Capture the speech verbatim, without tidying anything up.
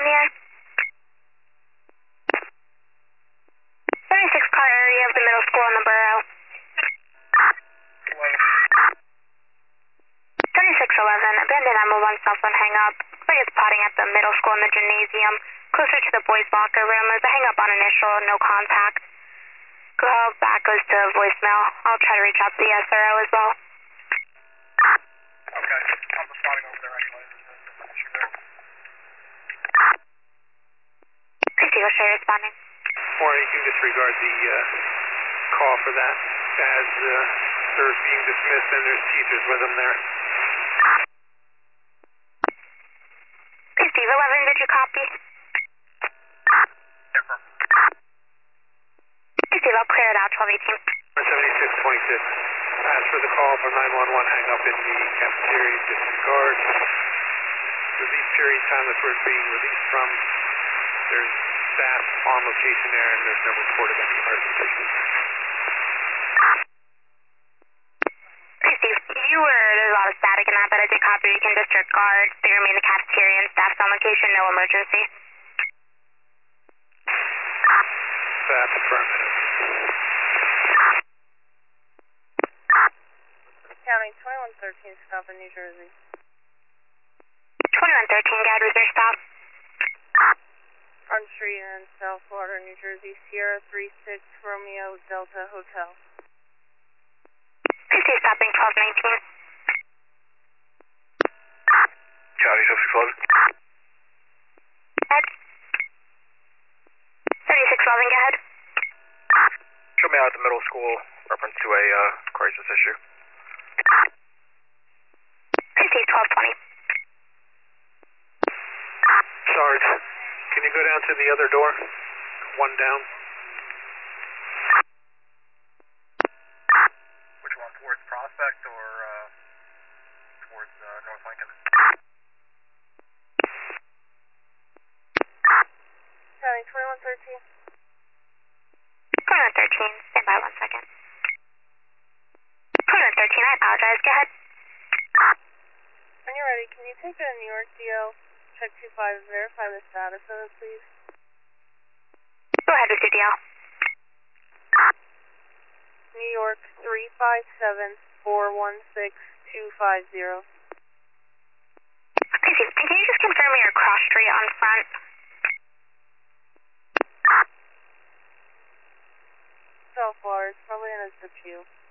the air. seventy-six car area of the middle school in the borough. seventy-six eleven, abandoned M one cell phone hang up. Looks like it's potting at the middle school in the gymnasium, closer to the boys' locker room. There's a hang up on initial, no contact. Call back goes to voicemail. I'll try to reach out to the S R O as well. Okay, I'm responding over there anyway. Christy, go share responding. Morning, you can disregard the uh, call for that as uh, they're being dismissed and there's teachers with them there. Christy, eleven, did you copy? Confirm. Christy, I'll clear it out, twelve eighteen. seventy-six twenty-six. As for the call for nine one one, hang up in the cafeteria, disregard. Release period time that's where it's being released from. There's staff on location there and there's no report of any emergency. Christy, you were, there's a lot of static in that, but I did copy. You can disregard. They remain in the cafeteria and staff's on location, no emergency. That's affirmative. County twenty-one thirteen, stop in New Jersey. twenty-one thirteen, guide was your stop. Front Street in South Water, New Jersey, Sierra three six Romeo Delta Hotel. Christy, stopping twelve nineteen. County seventy-six eleven. Ed? seventy-six eleven, go ahead. Show me out at the middle school, reference to a uh, crisis issue. Christy, twelve twenty. Sarge, can you go down to the other door? One down. Which one, towards Prospect or uh, towards uh, North Lincoln? County twenty-one thirteen. twenty-one thirteen, stand by one second. twenty-one thirteen, I apologize, go ahead. When you're ready, can you take a New York D L, check two five, verify the status of it, please? Go ahead with your deal. New York three five seven, four one six, two five zero. Christy, can you just confirm your cross street on front? South Water, it's probably in a zip queue.